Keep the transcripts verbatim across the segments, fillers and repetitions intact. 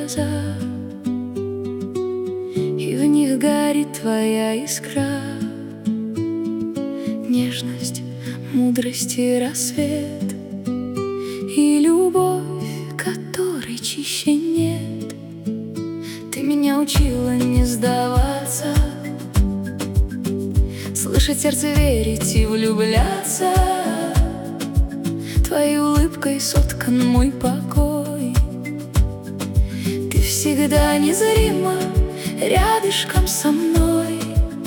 глаза, и в них горит твоя искра. Нежность, мудрость и рассвет, и любовь, которой чище нет. Ты меня учила не сдаваться, слышать сердце, верить и влюбляться. Твоей улыбкой соткан мой покой. Ты всегда незримо рядышком со мной.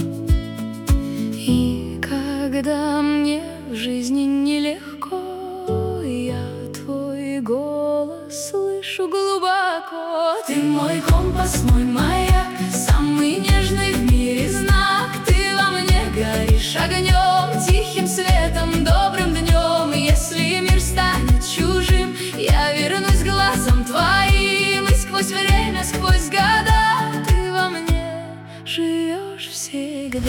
И когда мне в жизни нелегко, я твой голос слышу глубоко. Ты мой компас, мой маяк, самый нежный в мире знак. Ты во мне горишь огнем, тихим светом, добрым днем. Если мир станет чужим, я вернусь глазом твоим. И сквозь время, сквозь года ты во мне живешь всегда.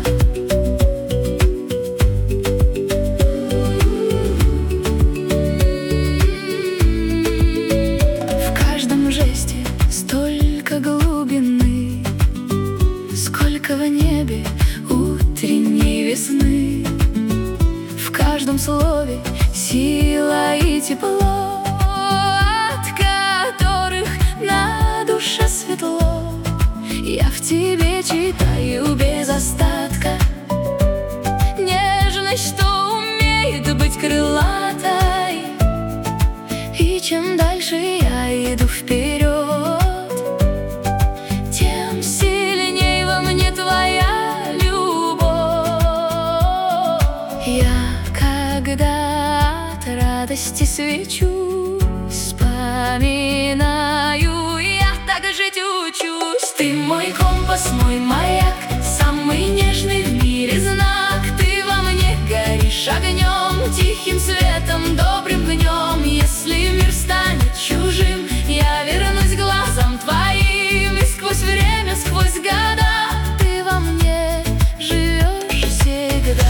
Сколько в небе утренней весны, в каждом слове сила и тепло, от которых на душе светло. Я в тебе читаю без остатка нежность, что умеет быть крылатой. И чем дальше я иду вперед, когда от радости свечусь, вспоминаю, я так жить учусь. Ты мой компас, мой маяк, самый нежный в мире знак. Ты во мне горишь огнем, тихим светом, добрым днем. Если мир станет чужим, я вернусь глазом твоим. И сквозь время, сквозь года ты во мне живешь всегда.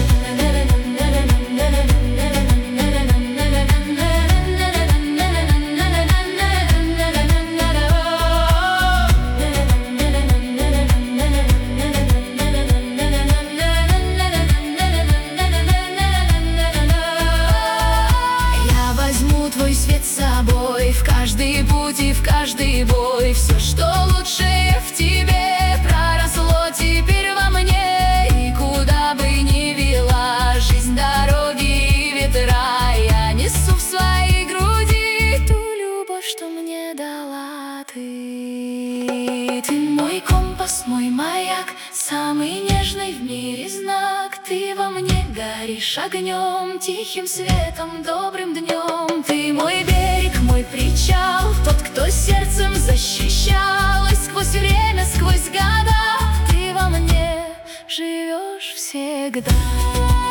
Твой свет с собой в каждый путь и в каждый бой. Все, что лучшее в тебе, проросло теперь во мне. И куда бы ни вела жизнь, дороги и ветра, я несу в своей груди ту любовь, что мне дала ты. Ты мой компас, мой маяк, самый нежный в мире знак. Ты во мне горишь огнем, тихим светом, добрым днем. Ты мой берег, мой причал, тот, кто сердцем защищал. И сквозь время, сквозь года ты во мне живешь всегда.